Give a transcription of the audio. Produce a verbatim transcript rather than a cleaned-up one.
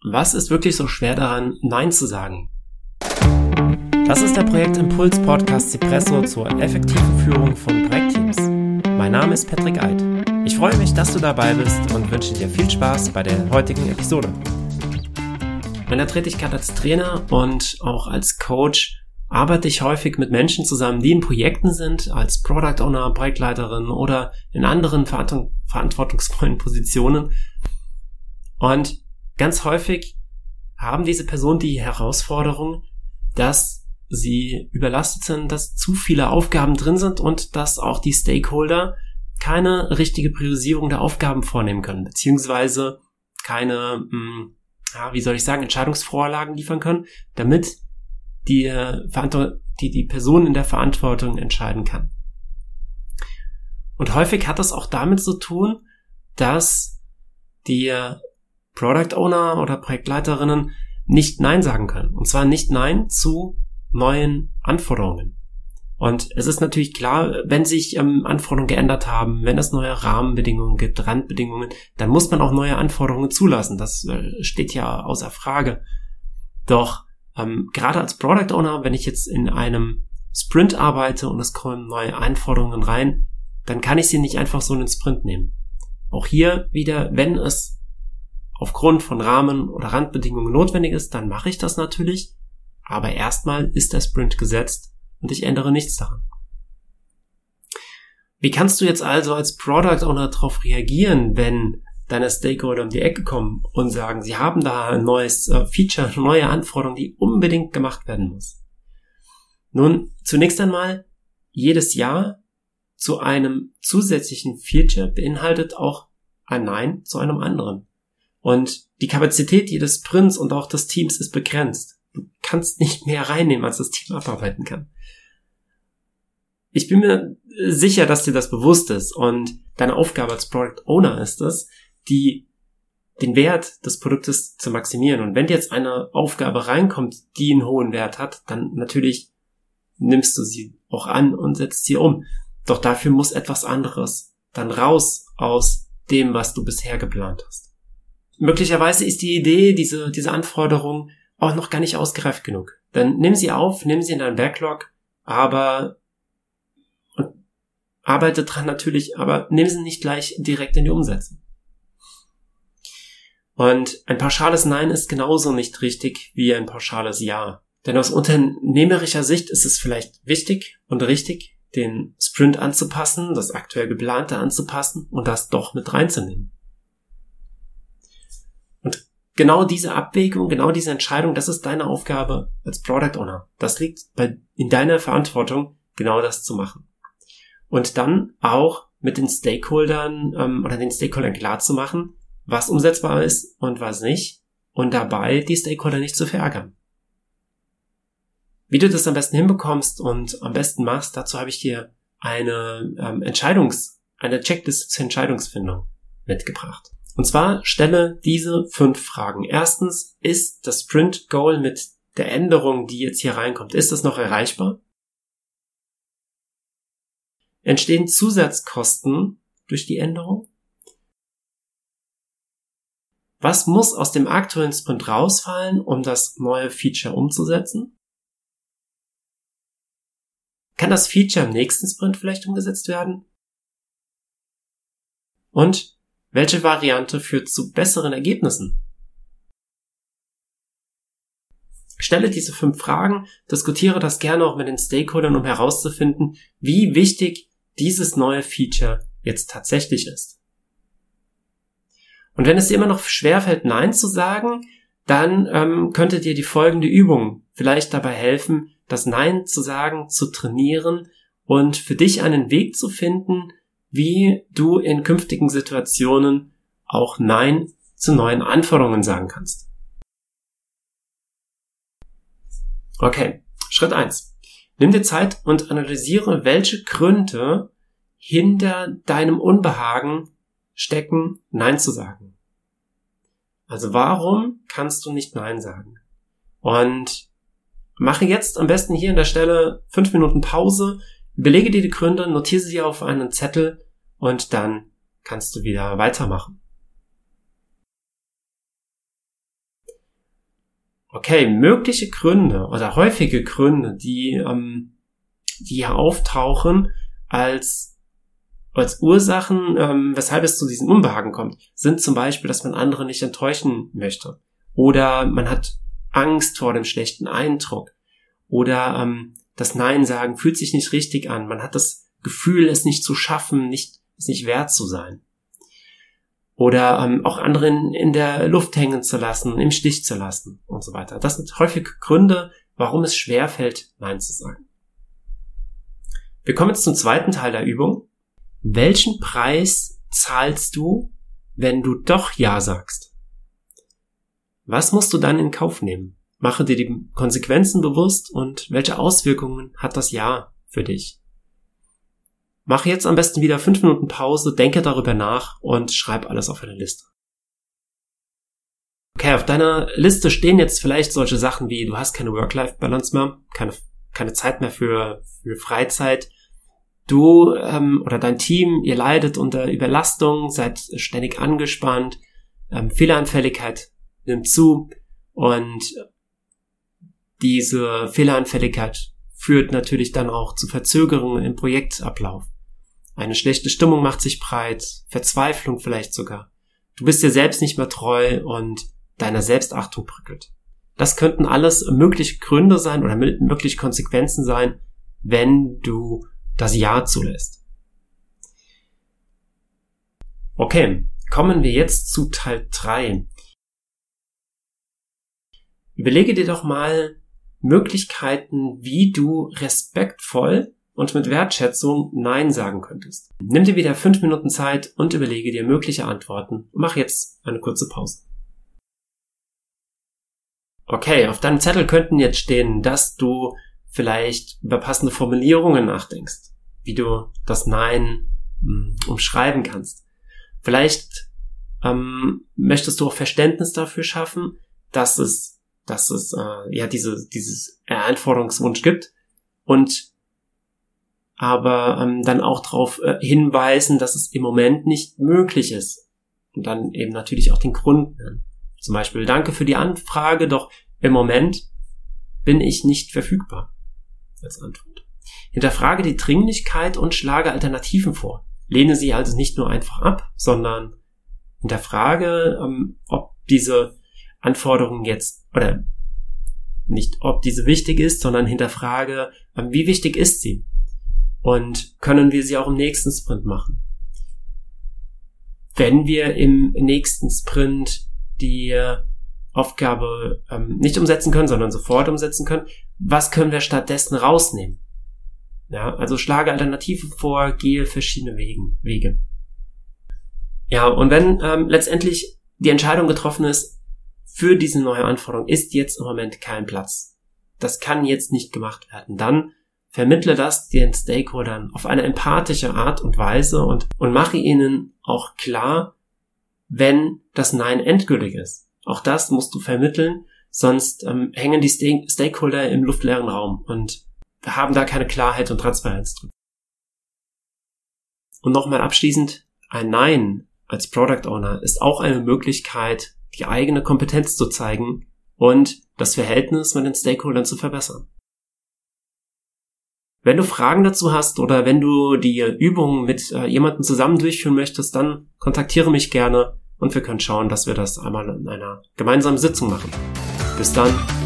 Was ist wirklich so schwer daran, Nein zu sagen? Das ist der Projektimpuls Podcast Cipresso zur effektiven Führung von Projektteams. Mein Name ist Patrick Eid. Ich freue mich, dass du dabei bist und wünsche dir viel Spaß bei der heutigen Episode. In meiner Tätigkeit als Trainer und auch als Coach arbeite ich häufig mit Menschen zusammen, die in Projekten sind, als Product Owner, Projektleiterin oder in anderen verantw- verantwortungsvollen Positionen. Und ganz häufig haben diese Personen die Herausforderung, dass sie überlastet sind, dass zu viele Aufgaben drin sind und dass auch die Stakeholder keine richtige Priorisierung der Aufgaben vornehmen können, beziehungsweise keine, mh, ja, wie soll ich sagen, Entscheidungsvorlagen liefern können, damit die, Verantwort- die, die Person in der Verantwortung entscheiden kann. Und häufig hat das auch damit zu tun, dass die Product Owner oder Projektleiterinnen nicht Nein sagen können. Und zwar nicht Nein zu neuen Anforderungen. Und es ist natürlich klar, wenn sich ähm, Anforderungen geändert haben, wenn es neue Rahmenbedingungen gibt, Randbedingungen, dann muss man auch neue Anforderungen zulassen. Das äh, steht ja außer Frage. Doch ähm, gerade als Product Owner, wenn ich jetzt in einem Sprint arbeite und es kommen neue Anforderungen rein, dann kann ich sie nicht einfach so in den Sprint nehmen. Auch hier wieder, wenn es aufgrund von Rahmen- oder Randbedingungen notwendig ist, dann mache ich das natürlich. Aber erstmal ist der Sprint gesetzt und ich ändere nichts daran. Wie kannst du jetzt also als Product Owner darauf reagieren, wenn deine Stakeholder um die Ecke kommen und sagen, sie haben da ein neues äh, Feature, eine neue Anforderung, die unbedingt gemacht werden muss? Nun, zunächst einmal, jedes Ja zu einem zusätzlichen Feature beinhaltet auch ein Nein zu einem anderen. Und die Kapazität jedes Sprints und auch des Teams ist begrenzt. Du kannst nicht mehr reinnehmen, als das Team abarbeiten kann. Ich bin mir sicher, dass dir das bewusst ist und deine Aufgabe als Product Owner ist es, die, den Wert des Produktes zu maximieren. Und wenn jetzt eine Aufgabe reinkommt, die einen hohen Wert hat, dann natürlich nimmst du sie auch an und setzt sie um. Doch dafür muss etwas anderes dann raus aus dem, was du bisher geplant hast. Möglicherweise ist die Idee, diese, diese Anforderung auch noch gar nicht ausgereift genug. Dann nimm sie auf, nimm sie in deinen Backlog, aber und arbeite dran natürlich, aber nimm sie nicht gleich direkt in die Umsetzung. Und ein pauschales Nein ist genauso nicht richtig wie ein pauschales Ja. Denn aus unternehmerischer Sicht ist es vielleicht wichtig und richtig, den Sprint anzupassen, das aktuell geplante anzupassen und das doch mit reinzunehmen. Und genau diese Abwägung, genau diese Entscheidung, das ist deine Aufgabe als Product Owner. Das liegt bei, in deiner Verantwortung, genau das zu machen. Und dann auch mit den Stakeholdern ähm, oder den Stakeholdern klar zu machen, was umsetzbar ist und was nicht und dabei die Stakeholder nicht zu verärgern. Wie du das am besten hinbekommst und am besten machst, dazu habe ich dir eine ähm, Entscheidungs-, eine Checkliste zur Entscheidungsfindung mitgebracht. Und zwar stelle diese fünf Fragen. Erstens, ist das Sprint Goal mit der Änderung, die jetzt hier reinkommt, ist das noch erreichbar? Entstehen Zusatzkosten durch die Änderung? Was muss aus dem aktuellen Sprint rausfallen, um das neue Feature umzusetzen? Kann das Feature im nächsten Sprint vielleicht umgesetzt werden? Und welche Variante führt zu besseren Ergebnissen? Stelle diese fünf Fragen, diskutiere das gerne auch mit den Stakeholdern, um herauszufinden, wie wichtig dieses neue Feature jetzt tatsächlich ist. Und wenn es dir immer noch schwerfällt, Nein zu sagen, dann ähm, könnte dir die folgende Übung vielleicht dabei helfen, das Nein zu sagen, zu trainieren und für dich einen Weg zu finden, wie du in künftigen Situationen auch Nein zu neuen Anforderungen sagen kannst. Okay, Schritt eins. Nimm dir Zeit und analysiere, welche Gründe hinter deinem Unbehagen stecken, Nein zu sagen. Also warum kannst du nicht Nein sagen? Und mache jetzt am besten hier an der Stelle fünf Minuten Pause, überlege dir die Gründe, notiere sie auf einen Zettel und dann kannst du wieder weitermachen. Okay, mögliche Gründe oder häufige Gründe, die, ähm, die hier auftauchen als, als Ursachen, ähm, weshalb es zu diesem Unbehagen kommt, sind zum Beispiel, dass man andere nicht enttäuschen möchte. Oder man hat Angst vor dem schlechten Eindruck. Oder ähm, das Nein sagen fühlt sich nicht richtig an. Man hat das Gefühl, es nicht zu schaffen, nicht, es nicht wert zu sein. Oder ähm, auch andere in, in der Luft hängen zu lassen, im Stich zu lassen und so weiter. Das sind häufige Gründe, warum es schwerfällt, Nein zu sagen. Wir kommen jetzt zum zweiten Teil der Übung. Welchen Preis zahlst du, wenn du doch Ja sagst? Was musst du dann in Kauf nehmen? Mache dir die Konsequenzen bewusst und welche Auswirkungen hat das Ja für dich? Mache jetzt am besten wieder fünf Minuten Pause, denke darüber nach und schreib alles auf eine Liste. Okay, auf deiner Liste stehen jetzt vielleicht solche Sachen wie, du hast keine Work-Life-Balance mehr, keine, keine Zeit mehr für, für Freizeit. Du ähm, oder dein Team, ihr leidet unter Überlastung, seid ständig angespannt, ähm, Fehleranfälligkeit nimmt zu und diese Fehleranfälligkeit führt natürlich dann auch zu Verzögerungen im Projektablauf. Eine schlechte Stimmung macht sich breit, Verzweiflung vielleicht sogar. Du bist dir selbst nicht mehr treu und deiner Selbstachtung bröckelt. Das könnten alles mögliche Gründe sein oder mögliche Konsequenzen sein, wenn du das Ja zulässt. Okay, kommen wir jetzt zu Teil drei. Überlege dir doch mal Möglichkeiten, wie du respektvoll und mit Wertschätzung Nein sagen könntest. Nimm dir wieder fünf Minuten Zeit und überlege dir mögliche Antworten und mach jetzt eine kurze Pause. Okay, auf deinem Zettel könnten jetzt stehen, dass du vielleicht über passende Formulierungen nachdenkst, wie du das Nein mh, umschreiben kannst. Vielleicht ähm, möchtest du auch Verständnis dafür schaffen, dass es, dass es äh, ja diese dieses Anforderungswunsch gibt und aber ähm, dann auch darauf äh, hinweisen, dass es im Moment nicht möglich ist und dann eben natürlich auch den Grund nennen. Zum Beispiel, danke für die Anfrage, doch im Moment bin ich nicht verfügbar als Antwort. Hinterfrage die Dringlichkeit und schlage Alternativen vor. Lehne sie also nicht nur einfach ab, sondern hinterfrage, ähm, ob diese Anforderung jetzt, oder nicht ob diese wichtig ist, sondern hinterfrage, ähm, wie wichtig ist sie? Und können wir sie auch im nächsten Sprint machen? Wenn wir im nächsten Sprint die Aufgabe ähm, nicht umsetzen können, sondern sofort umsetzen können, was können wir stattdessen rausnehmen? Ja, also schlage Alternativen vor, gehe verschiedene Wegen, Wege. Ja, und wenn ähm, letztendlich die Entscheidung getroffen ist, für diese neue Anforderung ist jetzt im Moment kein Platz. Das kann jetzt nicht gemacht werden. Dann vermittle das den Stakeholdern auf eine empathische Art und Weise und, und mache ihnen auch klar, wenn das Nein endgültig ist. Auch das musst du vermitteln, sonst ähm, hängen die St- Stakeholder im luftleeren Raum und haben da keine Klarheit und Transparenz drin. Und nochmal abschließend, ein Nein als Product Owner ist auch eine Möglichkeit, die eigene Kompetenz zu zeigen und das Verhältnis mit den Stakeholdern zu verbessern. Wenn du Fragen dazu hast oder wenn du die Übung mit äh, jemandem zusammen durchführen möchtest, dann kontaktiere mich gerne und wir können schauen, dass wir das einmal in einer gemeinsamen Sitzung machen. Bis dann.